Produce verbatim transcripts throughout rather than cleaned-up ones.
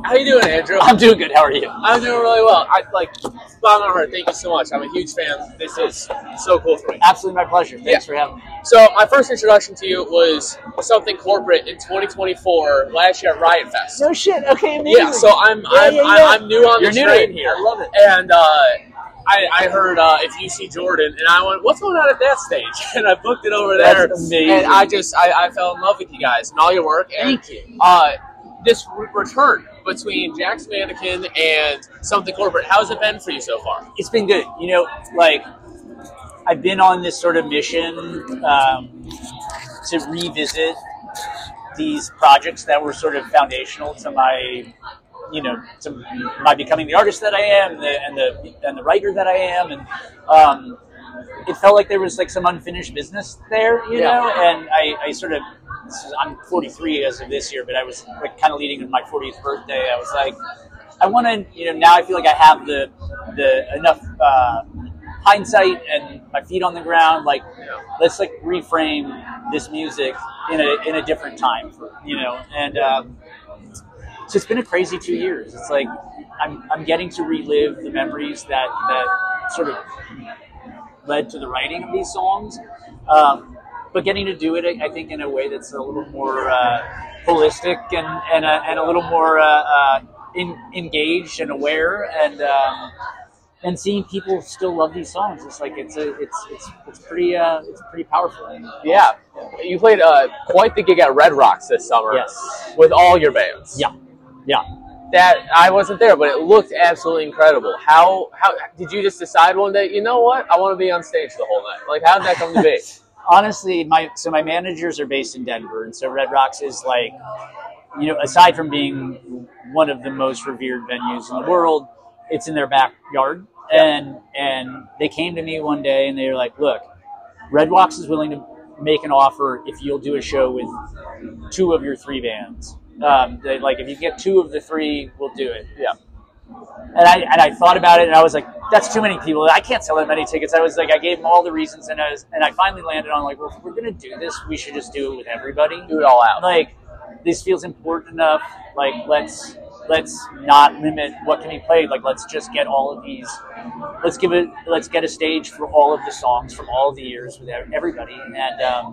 How you doing, Andrew? I'm doing good. How are you? I'm doing really well. I like spot on heart. Thank you so much. I'm a huge fan. This is so cool for me. Absolutely my pleasure. Thanks yeah. for having me. So my first introduction to you was something corporate in twenty twenty-four last year at Riot Fest. No shit. Okay, amazing. Yeah. So I'm yeah, I'm, yeah, yeah. I'm I'm new on You're the new train here. I love it. And uh, I I heard uh, if you see Jordan, and I went, what's going on at that stage? And I booked it over there. That's amazing. And I just I, I fell in love with you guys and all your work. And, Thank you. Uh, this re- return between Jack's Mannequin and Something Corporate, how's it been for you so far? It's been good. You know, like, I've been on this sort of mission um, to revisit these projects that were sort of foundational to my, you know, to my becoming the artist that I am and the and the, and the writer that I am. And um, it felt like there was like some unfinished business there, you yeah. know, and I, I sort of, I'm forty-three as of this year, but I was like kind of leading in my fortieth birthday. I was like, I want to, you know, now I feel like I have the the enough uh, hindsight and my feet on the ground. Like, yeah. let's like reframe this music in a in a different time, for, you know. And um, so it's been a crazy two years. It's like I'm I'm getting to relive the memories that that sort of led to the writing of these songs. Um, But getting to do it, I think, in a way that's a little more uh, holistic and and a, and a little more uh, uh, in, engaged and aware, and um, and seeing people still love these songs, it's like it's a it's it's it's pretty uh, it's pretty powerful. Yeah, you played uh, quite the gig at Red Rocks this summer. Yes, with all your bands. Yeah, yeah. That I wasn't there, but it looked absolutely incredible. How how did you just decide one day? You know what? I want to be on stage the whole night. Like, how did that come to be? Honestly, my so my managers are based in Denver, and so Red Rocks is like, you know, aside from being one of the most revered venues in the world, it's in their backyard. Yeah. And and they came to me one day and they were like, look, Red Rocks is willing to make an offer if you'll do a show with two of your three bands. Um, they, like, if you get two of the three, we'll do it. Yeah. And I and I thought about it, and I was like, that's too many people. I can't sell that many tickets. I was like, I gave them all the reasons, and I was, and I finally landed on, like, well, if we're going to do this, we should just do it with everybody. Do it all out. Like, this feels important enough. Like, let's let's not limit what can be played. Like, let's just get all of these. Let's give it. Let's get a stage for all of the songs from all of the years with everybody. And um,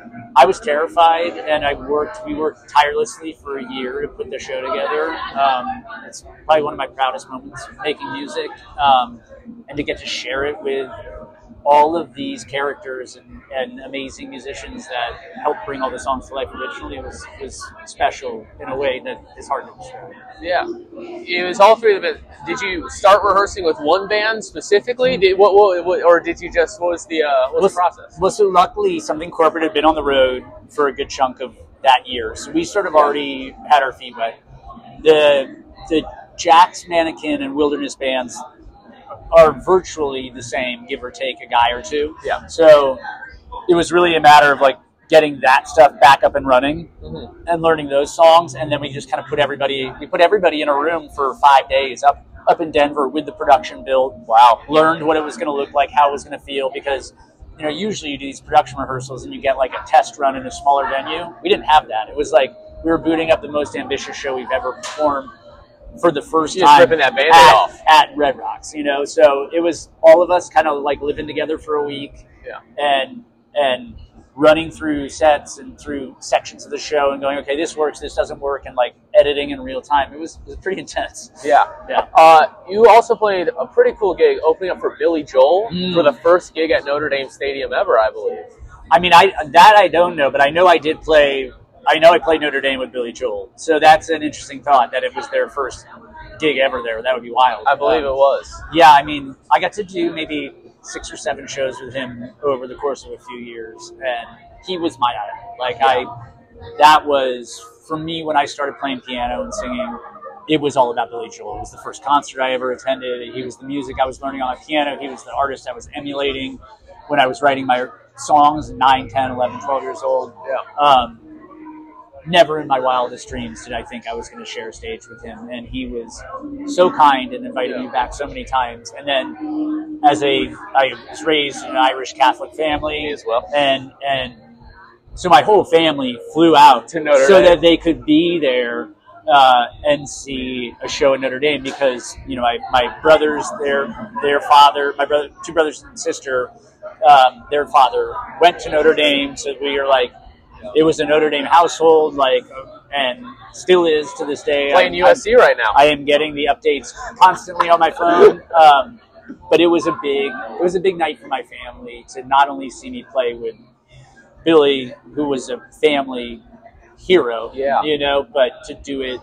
I was terrified, and I worked. We worked tirelessly for a year to put the show together. Um, it's probably one of my proudest moments making music, um, and to get to share it with all of these characters and, and amazing musicians that helped bring all the songs to life originally was was special in a way that is hard to describe. Yeah, it was all three of them. Did you start rehearsing with one band specifically? Did what, what, what or did you just what was the uh, what was well, the process? Well, so luckily, Something Corporate had been on the road for a good chunk of that year, so we sort of already had our feet wet. The the Jack's Mannequin and Wilderness bands are virtually the same, give or take a guy or two. Yeah. So it was really a matter of like getting that stuff back up and running, mm-hmm. and learning those songs, and then we just kind of put everybody we put everybody in a room for five days up up in Denver with the production build. Wow. Learned what it was going to look like, how it was going to feel, because you know usually you do these production rehearsals and you get like a test run in a smaller venue. We didn't have that. It was like we were booting up the most ambitious show we've ever performed for the first You're time ripping that Band-Aid at, off. at Red Rocks, you know. So it was all of us kind of like living together for a week, yeah, and and running through sets and through sections of the show and going, okay, this works, this doesn't work, and like editing in real time. It was, it was pretty intense. Yeah, yeah. Uh, you also played a pretty cool gig opening up for Billy Joel mm. for the first gig at Notre Dame Stadium ever, I believe. I mean, I that I don't know, but I know I did play. I know I played Notre Dame with Billy Joel, so that's an interesting thought that it was their first gig ever there. That would be wild. I believe um, it was. Yeah, I mean, I got to do maybe six or seven shows with him over the course of a few years, and he was my idol. Like, I, that was, for me, when I started playing piano and singing, it was all about Billy Joel. It was the first concert I ever attended. He was the music I was learning on my piano. He was the artist I was emulating when I was writing my songs at nine, ten, eleven, twelve years old. Yeah. Um, never in my wildest dreams did I think I was going to share a stage with him, and he was so kind and invited yeah. me back so many times. And then, as a, I was raised in an Irish Catholic family me as well, and and so my whole family flew out to Notre so Dame. that they could be there uh, and see a show in Notre Dame because you know my, my brothers, their their father, my brother, two brothers and sister, um, their father went to Notre Dame, so we were like, it was a Notre Dame household, like, and still is to this day. Playing I'm, U S C I'm, right now. I am getting the updates constantly on my phone. Um, but it was a big, it was a big night for my family to not only see me play with Billy, who was a family hero, yeah. you know, but to do it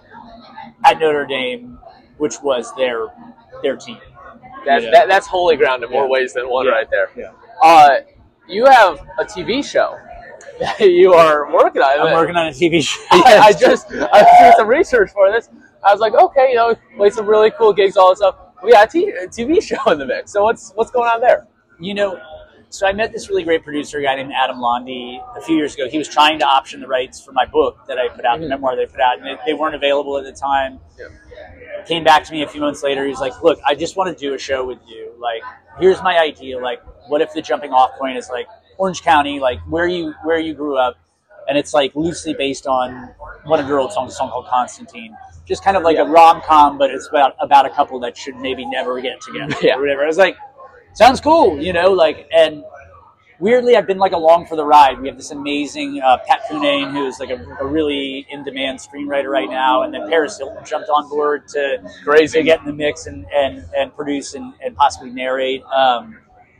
at Notre Dame, which was their their team. That, you know? that that's holy ground in more Yeah. ways than one Yeah. right there. Yeah. Uh, you have a T V show that you are working on. I'm working on a T V show. I, I just I was doing some research for this. I was like, okay, you know, play some really cool gigs, all that stuff. We got a T- a T V show in the mix. So what's what's going on there? You know, so I met this really great producer, a guy named Adam Londy, a few years ago. He was trying to option the rights for my book that I put out, the Mhm. memoir that I put out, and they, they weren't available at the time. Yeah. Came back to me a few months later. He's like, look, I just want to do a show with you. Like, here's my idea. Like, what if the jumping off point is like Orange County, like where you where you grew up, and it's like loosely based on one of your old songs, a song called Constantine. Just kind of like Yeah. a rom-com, but it's about about a couple that should maybe never get together Yeah. or whatever. I was like, sounds cool, you know, like, and weirdly, I've been like along for the ride. We have this amazing uh, Pat Punane, who's like a, a really in-demand screenwriter right now, and then Paris Hilton jumped on board to, Crazy. to get in the mix and, and, and produce and, and possibly narrate. Um,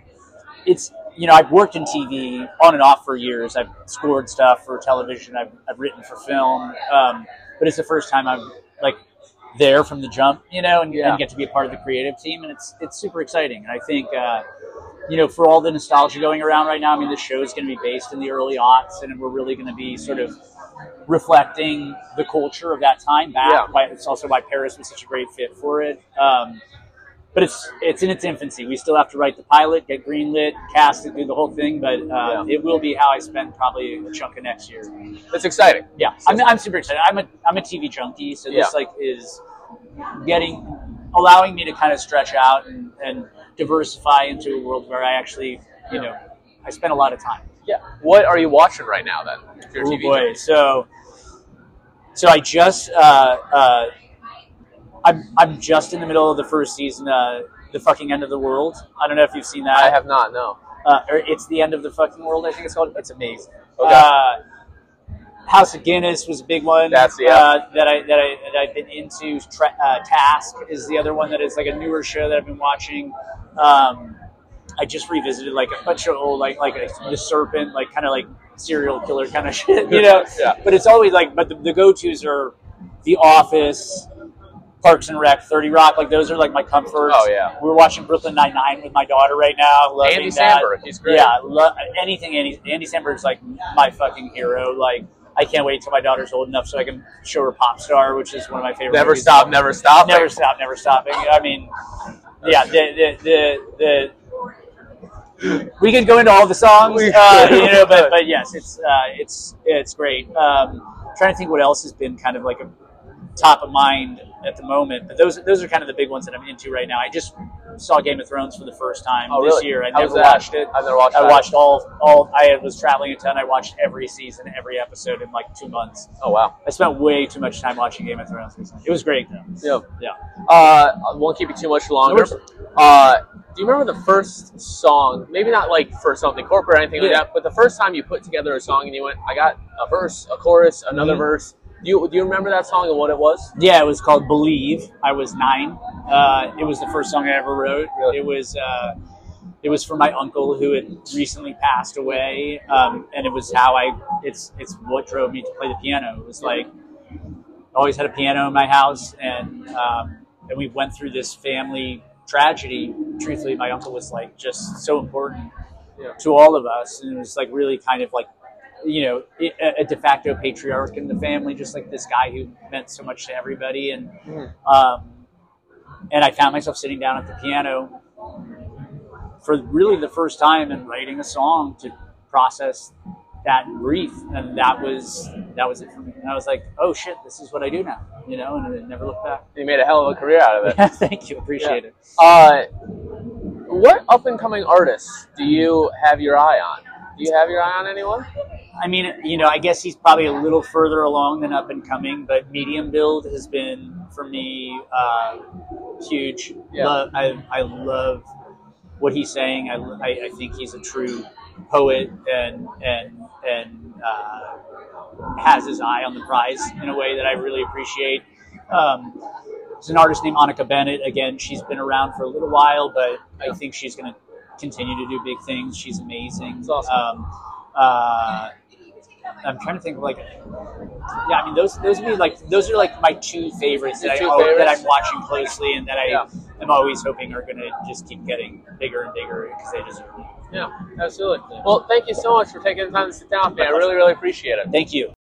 it's, you know, I've worked in T V on and off for years. I've scored stuff for television. I've, I've written for film. Um, but it's the first time I'm like there from the jump, you know, and, Yeah. and get to be a part of the creative team. And it's, it's super exciting. And I think, uh, you know, for all the nostalgia going around right now, I mean, the show is going to be based in the early aughts, and we're really going to be sort of reflecting the culture of that time back. Yeah. Why, it's also why Paris was such a great fit for it. Um, but it's it's in its infancy. We still have to write the pilot, get greenlit, cast it, do the whole thing. But uh, Yeah. it will be how I spend probably a chunk of next year. That's exciting. Yeah, I'm, I'm super excited. I'm a I'm a T V junkie, so this Yeah. like is getting allowing me to kind of stretch out and, and diversify into a world where I actually, you know, I spend a lot of time. Yeah. What are you watching right now then? If you're a Oh T V boy! junkie? So, so I just uh, uh, I'm I'm just in the middle of the first season, uh, the fucking end of the world. I don't know if you've seen that. I have not. No. Uh, or it's the end of the fucking world. I think it's called. It's amazing. Okay. Uh, House of Guinness was a big one. That's the uh, that I that I that I've been into. Tra- uh, Task is the other one that is like a newer show that I've been watching. Um, I just revisited like a bunch of old like like a, the Serpent, like kind of like serial killer kind of shit, you know. Yeah. But it's always like, but the, the go tos are The Office, Parks and Rec, thirty Rock. Like those are like my comforts. Oh, yeah. We're watching Brooklyn Nine-Nine with my daughter right now. Loving Andy that. Samberg, he's great. Yeah, lo- anything Andy Andy Samberg's like my fucking hero. Like I can't wait till my daughter's old enough so I can show her Pop Star, which is one of my favorite. Never movies. stop, never stop. Never stop, never stopping. I mean, yeah, the the the, the we could go into all the songs, We uh, could. you know, but but yes, it's uh, it's it's great. Um, trying to think what else has been kind of like a top of mind at the moment, but those those are kind of the big ones that I'm into right now. I just saw Game of Thrones for the first time Oh, this really? year. I How was never that? watched it. I've never watched I that. watched all all. I was traveling a ton. I watched every season, every episode in like two months. Oh wow. I spent way too much time watching Game of Thrones recently. It was great though. Yeah. Yeah. Uh, I won't keep you too much longer. No worries. Uh, do you remember the first song? Maybe not like for something corporate or anything like Yeah. that, but the first time you put together a song and you went, I got a verse, a chorus, another Mhm. verse. Do you do you remember that song and what it was? Yeah, it was called Believe. I was nine. Uh, it was the first song I ever wrote. Really? It was uh, it was for my uncle who had recently passed away, um, and it was how I. It's it's what drove me to play the piano. It was like I always had a piano in my house, and um, and we went through this family tragedy. Truthfully, my uncle was like just so important Yeah. to all of us, and it was like really kind of like, you know, a, a de facto patriarch in the family, just like this guy who meant so much to everybody. And Mhm. um, and I found myself sitting down at the piano for really the first time and writing a song to process that grief, and that was that was it for me. And I was like, oh shit, this is what I do now, you know, and I never looked back. You made a hell of a career out of it. Thank you, appreciate Yeah. it. Uh, what up and coming artists do you have your eye on? Do you have your eye on anyone? I mean, you know, I guess he's probably a little further along than up and coming, but medium build has been for me uh, huge. Yeah. Lo- I I love what he's saying. I, I, I think he's a true poet and and and uh, has his eye on the prize in a way that I really appreciate. Um, there's an artist named Annika Bennett. Again, she's been around for a little while, but I think she's going to continue to do big things. She's amazing. That's awesome. Um, uh, I'm trying to think of like, yeah, I mean those those would be like those are like my two favorites that I two oh, that favorites? I'm watching closely and that I Yeah. am always hoping are going to just keep getting bigger and bigger because they deserve it. Yeah, absolutely. Well, thank you so much for taking the time to sit down with me. I really, really appreciate it. Thank you.